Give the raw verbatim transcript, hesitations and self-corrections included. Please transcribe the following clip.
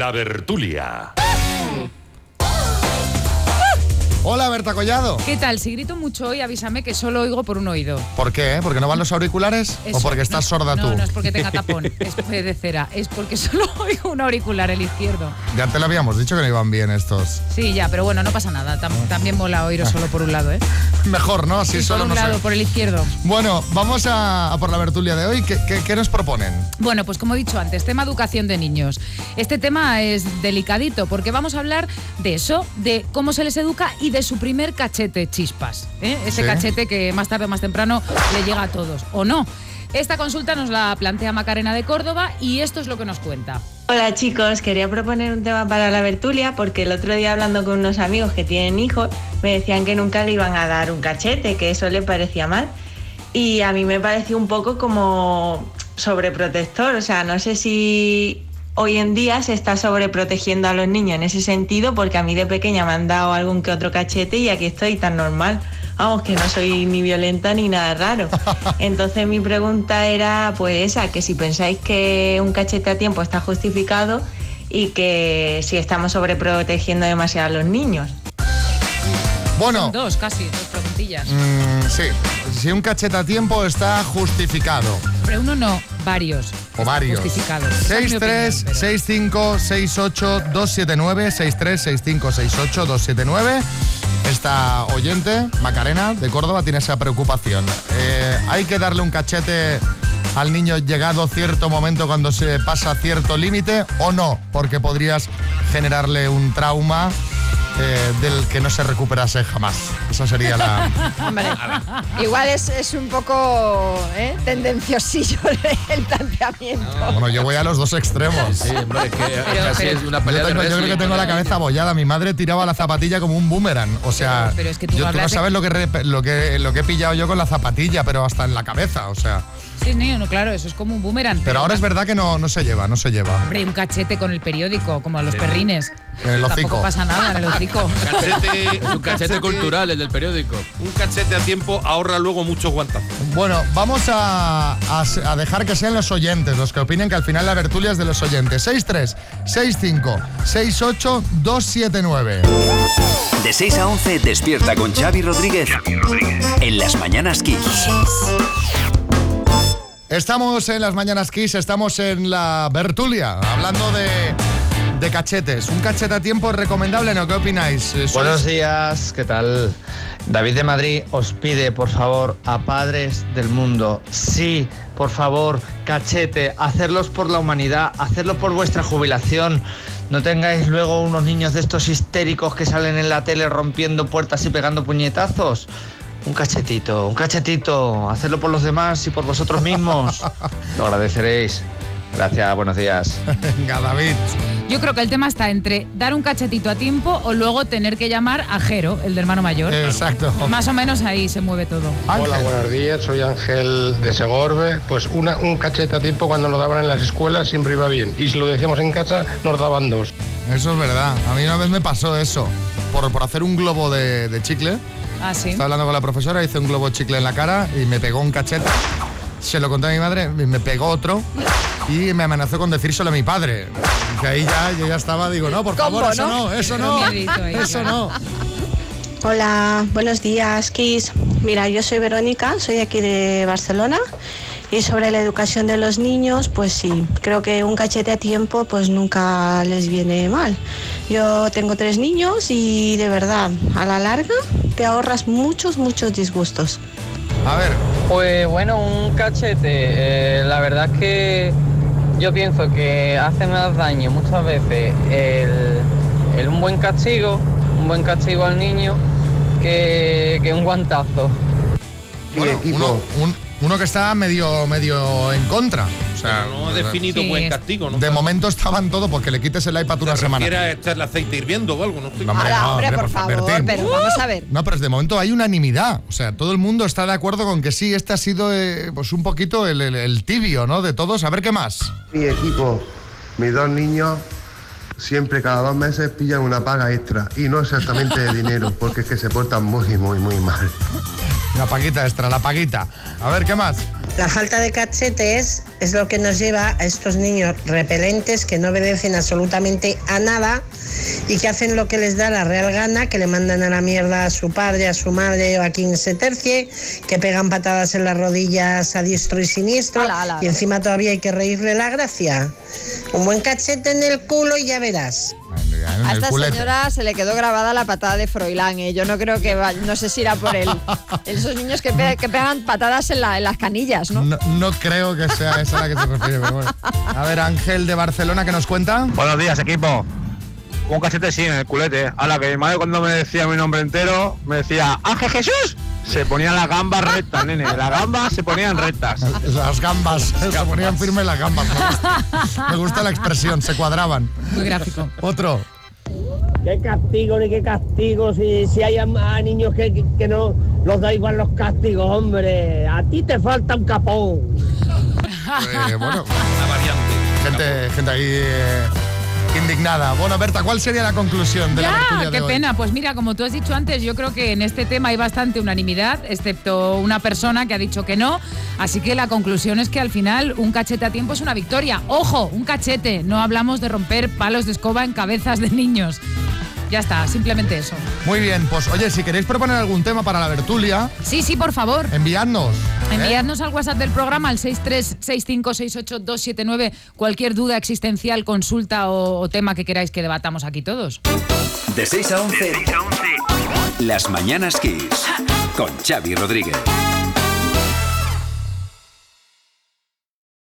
La Bertulia. Hola, Berta Collado. ¿Qué tal? Si grito mucho hoy, avísame que solo oigo por un oído. ¿Por qué? ¿Porque no van los auriculares? Eso, ¿O porque estás no, sorda no, tú? No, no es porque tenga tapón, es de cera. Es porque solo oigo un auricular, el izquierdo. Ya te lo habíamos dicho que no iban bien estos. Sí, ya, pero bueno, no pasa nada. Tam- también mola oíros solo por un lado, ¿eh? Mejor, ¿no? Así Sí, solo por un no lado, sé. por el izquierdo. Bueno, vamos a, a por la Bertulia de hoy. ¿Qué, qué, qué nos proponen? Bueno, pues como he dicho antes, tema educación de niños. Este tema es delicadito porque vamos a hablar de eso, de cómo se les educa y de su primer cachete chispas. ¿eh? Ese Sí. cachete que más tarde o más temprano le llega a todos, ¿o no? Esta consulta nos la plantea Macarena de Córdoba y esto es lo que nos cuenta. Hola chicos, quería proponer un tema para la Bertulia porque el otro día hablando con unos amigos que tienen hijos me decían que nunca le iban a dar un cachete, que eso les parecía mal y a mí me pareció un poco como sobreprotector, o sea, no sé si hoy en día se está sobreprotegiendo a los niños en ese sentido porque a mí de pequeña me han dado algún que otro cachete y aquí estoy tan normal. Vamos, que no soy ni violenta ni nada raro. Entonces mi pregunta era pues esa, que si pensáis que un cachete a tiempo está justificado y que si estamos sobreprotegiendo demasiado a los niños. Bueno, Son dos, casi, dos preguntillas. mm, sí. Si un cachete a tiempo está justificado. Pero uno no, varios. O varios. Justificados. Esa es mi seis tres opinión, pero- seis cinco seis ocho dos siete nueve seis tres seis cinco seis ocho dos siete nueve. Esta oyente, Macarena, de Córdoba, tiene esa preocupación. Eh, ¿Hay que darle un cachete al niño llegado cierto momento cuando se pasa cierto límite o no? Porque podrías generarle un trauma eh, del que no se recuperase jamás. Esa sería la... Hombre, igual es, es un poco ¿eh? tendenciosillo el planteamiento. Bueno, yo voy a los dos extremos. Sí, hombre, es que Pero- casi pero- es una Yo, pelea de tengo- yo creo que wrestling. tengo la cabeza abollada. Mi madre tiraba la zapatilla como un boomerang. O sea, Pero- pero es que tú yo- tú hablas no de- sabes lo que, re- lo, que, lo que he pillado yo con la zapatilla, pero hasta en la cabeza. O sea, Sí, no, no, claro, eso es como un boomerang. pero ahora es verdad que no, no se lleva, no se lleva. Hombre, un cachete con el periódico, como a los perrines. En el hocico. Tampoco pasa nada en el hocico. Cachete, Es un cachete cultural, el del periódico. Un cachete a tiempo ahorra luego muchos guantazos. Bueno, vamos a, a, a dejar que sean los oyentes los que opinen, que al final la Bertulia es de los oyentes. seis tres seis cinco seis ocho dos siete nueve. De seis a once, despierta con Xavi Rodríguez. En Las Mañanas Kiss. Estamos en las Mañanas Kiss, estamos en la Bertulia, hablando de, de cachetes. ¿Un cachete a tiempo es recomendable, no? ¿Qué opináis? Eh, ¿sois- Buenos días, ¿qué tal? David de Madrid os pide, por favor, a padres del mundo, sí, por favor, cachete, hacerlos por la humanidad, hacerlo por vuestra jubilación. No tengáis luego unos niños de estos histéricos que salen en la tele rompiendo puertas y pegando puñetazos. Un cachetito, un cachetito, hacerlo por los demás y por vosotros mismos. Lo agradeceréis. Gracias, buenos días. Venga, David. Yo creo que el tema está entre dar un cachetito a tiempo o luego tener que llamar a Jero, el de hermano mayor. Exacto. Más o menos ahí se mueve todo. Ángel. Hola, buenos días, soy Ángel de Segorbe. Pues una, un cachete a tiempo cuando lo daban en las escuelas siempre iba bien. Y si lo decíamos en casa, nos daban dos. Eso es verdad. A mí una vez me pasó eso. Por, por hacer un globo de, de chicle. Ah, sí. Estaba hablando con la profesora, hice un globo de chicle en la cara y me pegó un cachete. Se lo conté a mi madre, y me pegó otro y me amenazó con decírselo a mi padre. Que ahí ya, yo ya estaba, digo, no, por favor, Combo, eso ¿no? no, eso Pero no, miedito ahí, eso claro. no. Hola, buenos días, Kiss. Mira, yo soy Verónica, soy aquí de Barcelona y sobre la educación de los niños, pues sí, creo que un cachete a tiempo pues nunca les viene mal. Yo tengo tres niños y de verdad, a la larga te ahorras muchos, muchos disgustos. A ver, Pues bueno, un cachete, eh, la verdad es que yo pienso que hace más daño muchas veces el, el un buen castigo, un buen castigo al niño que, que un guantazo. bueno, uno, un- uno que está medio, medio en contra. O sea, Pero no ha definido Sí. buen castigo, ¿no? de momento estaban todos porque le quites el iPad una ¿Te semana. refieres a echarle aceite hirviendo o algo? No estoy... No, hombre, Ahora, no, hombre, hombre, por por favor, Bertín. pero vamos a ver. No, pero de momento hay unanimidad. O sea, todo el mundo está de acuerdo con que sí, este ha sido eh, pues un poquito el, el- el tibio, ¿no? De todos. A ver qué más. Mi equipo, mis dos niños, siempre cada dos meses pillan una paga extra. Y no exactamente de dinero, porque es que se portan muy, muy, muy mal. La paguita extra, la paguita. A ver, ¿qué más? La falta de cachetes es lo que nos lleva a estos niños repelentes que no obedecen absolutamente a nada y que hacen lo que les da la real gana, que le mandan a la mierda a su padre, a su madre o a quien se tercie, que pegan patadas en las rodillas a diestro y siniestro Ala, ala, y encima todavía hay que reírle la gracia. Un buen cachete en el culo y ya verás. A esta señora se le quedó grabada la patada de Froilán, ¿eh? Yo no creo que va, no sé si irá por él. Esos niños que, pe- que pegan patadas en, la, en las canillas, ¿no? No, no creo que sea esa a la que se refiere, pero bueno. A ver, Ángel de Barcelona, ¿qué nos cuenta? Buenos días, equipo. Un cachete sí en el culete. A la que mi madre cuando me decía mi nombre entero, me decía ¡Ángel Jesús! Se ponían las gambas rectas, nene. Las gambas se ponían rectas. Las gambas, se ponían firmes las gambas. Me gusta, me gusta la expresión, se cuadraban. Muy gráfico. Otro. ¿Qué castigo ni qué castigo? Si, si hay a, a niños que, que, que no los da igual los castigos, hombre. A ti te falta un capón. Eh, bueno, Una variante. gente, gente ahí eh, indignada. Bueno, Berta, ¿cuál sería la conclusión de la tertulia Ya, de qué hoy? pena. Pues mira, como tú has dicho antes, yo creo que en este tema hay bastante unanimidad, excepto una persona que ha dicho que no. Así que la conclusión es que al final un cachete a tiempo es una victoria. ¡Ojo! Un cachete. No hablamos de romper palos de escoba en cabezas de niños. Ya está, simplemente eso. Muy bien, pues oye, si queréis proponer algún tema para la tertulia, Sí, sí, por favor. enviadnos. ¿eh? Enviadnos al WhatsApp del programa al seis tres seis cinco seis ocho dos siete nueve cualquier duda existencial, consulta o, o tema que queráis que debatamos aquí todos. De seis a once, Las Mañanas Kiss, con Xavi Rodríguez.